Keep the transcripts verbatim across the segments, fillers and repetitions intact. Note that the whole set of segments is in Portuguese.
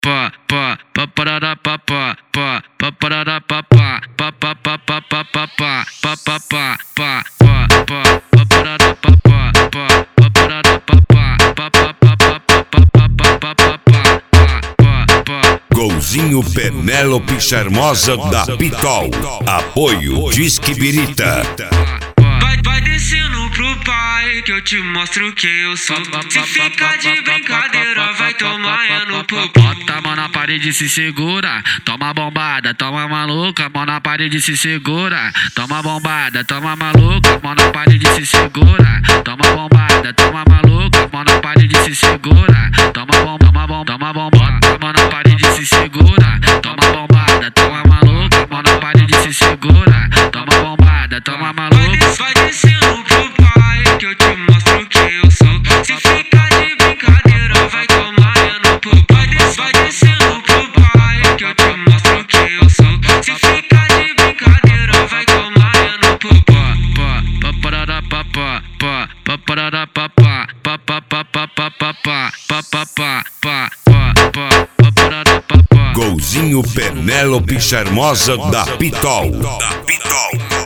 pa pa pa parará pa pa pa pa parará pa pa pa pa pa pa pa pa pa pa pa pa pa pa pa parará pa pa pa pa parará pa pa pa pa pa pa pa pa pa pa. Golzinho Penélope Charmosa da Pitol. Apoio Disque Birita. Vai, vai descendo pro pai que eu te mostro quem eu sou. Se ficar de brincadeira vai tomar é no popô. Bota a mão na parede, se segura. Toma bombada, toma maluca. Mão na parede, se segura. Toma bombada, toma maluca. Mão na parede, se segura. Toma bombada, toma maluca. Mão na parede, se segura. Toma bom, toma bom, toma bom. Bota a mão na parede, se segura. Toma bombada, toma maluca. Mão na parede, se segura. Toma bombada, toma maluca. Vai descendo pro pai que eu te mostro quem eu sou. Se ficar de brincadeira vai tomar é no popô. Vai, des vai descendo pro pai que eu te mostro quem eu sou. Se ficar de brincadeira vai tomar é no popô. Pa pa parará pa pa pa pa parará pa pa pa pa pa pa pa pa pa pa pa pa pa pa parará pa pa. Golzinho Penélope Charmosa da Pitol. Da Pitol.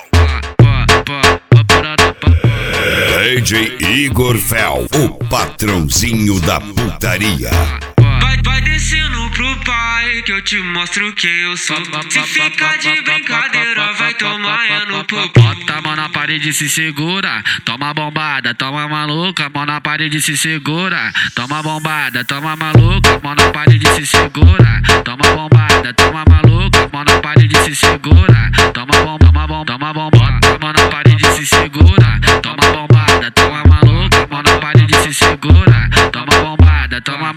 D J Igor Fel, o patrãozinho da putaria. Vai, vai descendo pro pai que eu te mostro quem eu sou. Se ficar de brincadeira vai tomar é no popô. Bota a mão na parede, se segura. Toma bombada, toma maluca. Mão na parede, se segura. Toma bombada, toma maluca. Mão na parede, se segura. Toma bombada, toma maluca. Mão na parede, se segura. Toma bom, toma bom, toma bom. Bota a mão na parede, se segura. Toma bombada, toma maluca. Mão na parede, se segura. Toma bombada, toma